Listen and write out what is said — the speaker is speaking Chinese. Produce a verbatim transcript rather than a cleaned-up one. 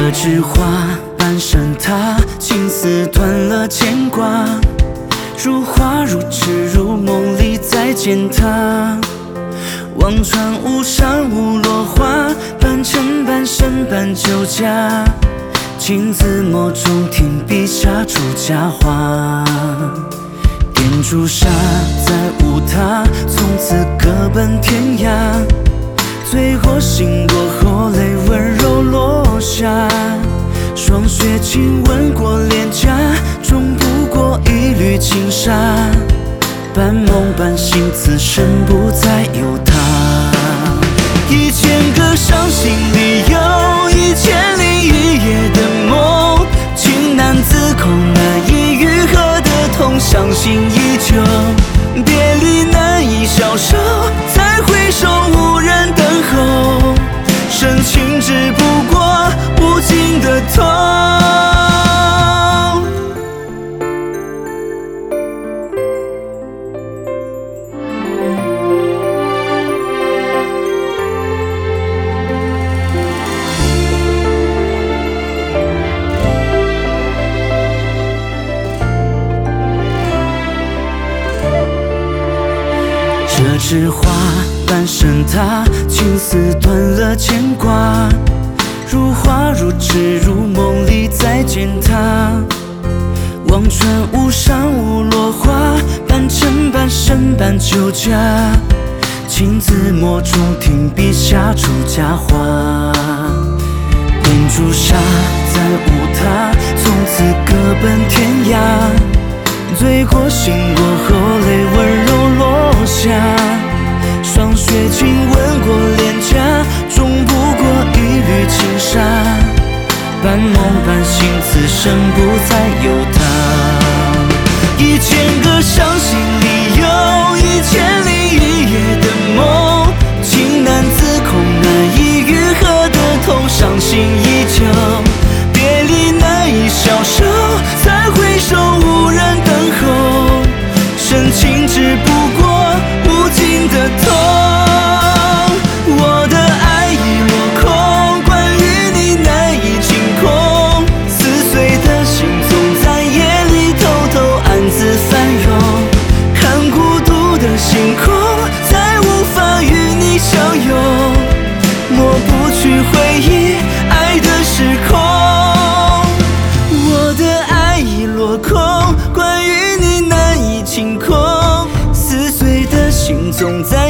这枝花半生它，青丝断了牵挂。如花如痴如梦里再见他。望穿巫山无落花，半尘半生半酒家。情字墨中添笔下出佳话。点朱砂再无他，从此各奔天涯。醉过醒过后，泪温柔落下。霜雪亲吻过脸颊，终不过一缕轻纱。半梦半醒，此生不再有他。一千个伤心里有一千零一夜的梦，情难自控，难以愈合的痛，伤心依旧。别离难以消受，再回首无人等候，深情只不过无尽的痛。这枝花半生它，青丝断了牵挂。如花如痴如梦里再见他。望穿巫山无落花，半尘半生半酒家。情字墨中添笔下出佳话。点朱砂再无他，从此各奔天涯。醉过醒过后，泪温柔落下。霜雪亲吻过脸颊，终不过一缕轻纱。半梦半醒，此生不再有他。一千个伤心里有一千零一夜的梦，情难自控，难以愈合的痛，伤心依旧。别离难以消受，再回首无人等候，深情只不过无尽的痛。我的爱已落空，关于你难以清空，撕碎的心总在夜里偷偷暗自翻涌。看孤独的星空，再无法与你相拥，抹不去回忆爱的时空。我的爱已落空，关于你难以清空，撕碎的心总在